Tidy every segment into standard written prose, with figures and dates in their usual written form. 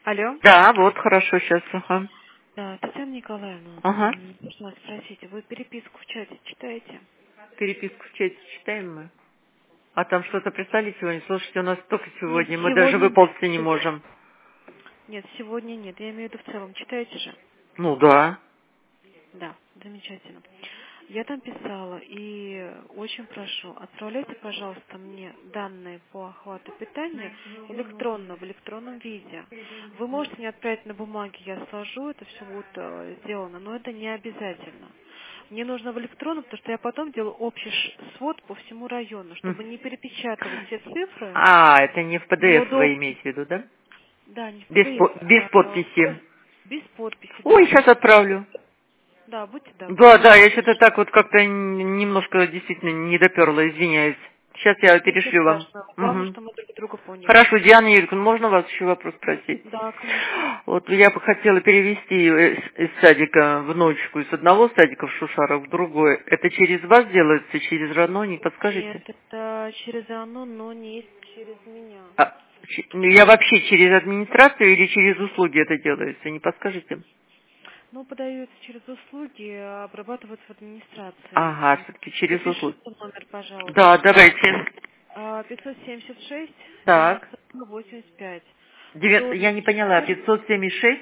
Алло. Да, вот, хорошо, сейчас, ага. Да, Татьяна Николаевна, Ага. нужно спросить, вы переписку в чате читаете? Переписку в чате читаем мы. А там что-то прислали сегодня? Слушайте, у нас только сегодня, мы даже Сегодня выползти не нет. можем. Нет, сегодня нет. Я имею в виду в целом. Читаете же? Ну, да. Да, замечательно. Я там писала и очень прошу, отправляйте, пожалуйста, мне данные по охвату питания электронно, в электронном виде. Вы можете мне отправить на бумаге, я сложу, это все будет сделано, но это не обязательно. Мне нужно в электронном, потому что я потом делаю общий свод по всему району, чтобы не перепечатывать все цифры. А, это не в PDF вы Неудобно. имеете в виду, да? Да, не в Без, PDF, без подписи. без подписи, Ой, да. сейчас отправлю. Да, будьте добры. Да, да, я что-то так вот как-то немножко действительно не доперла, извиняюсь. Сейчас я Ничего перешлю вам. страшного. Главное, Мгм. что мы друг друга поняли. Хорошо, Диана Юрьевна, можно вас еще вопрос спросить? Да, конечно. Вот я бы хотела перевести из садика внучку из одного садика в Шушарах в другой. Это через вас делается, через равно, не Нет, подскажете? это через оно, но не через меня. Ну, я вообще через администрацию или через услуги это делается, не подскажете? Ну, подается через услуги, а обрабатывается в администрации. Ага, все-таки через услуги. Запишите номер, Да, пожалуйста. давайте. 576 Так. 9285. Я Вторник, не поняла, четверг, 576?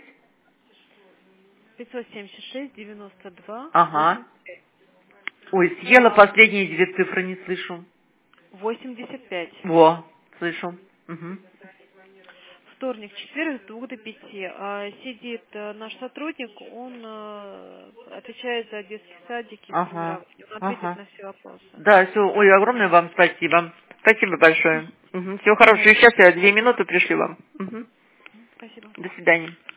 576 92 Ага. 85. Ой, съела последние две цифры, не слышу. 85. Во, слышу. Угу. Вторник, четверг с 2 до 5. Сидит наш сотрудник, он отвечает за детские садики, Ага, формирование. Он ответит ага. на все вопросы. Да, все, ой, огромное вам спасибо. Спасибо большое. Всего хорошего. Пожалуйста. Сейчас я 2 минуты пришлю вам. Спасибо. До свидания.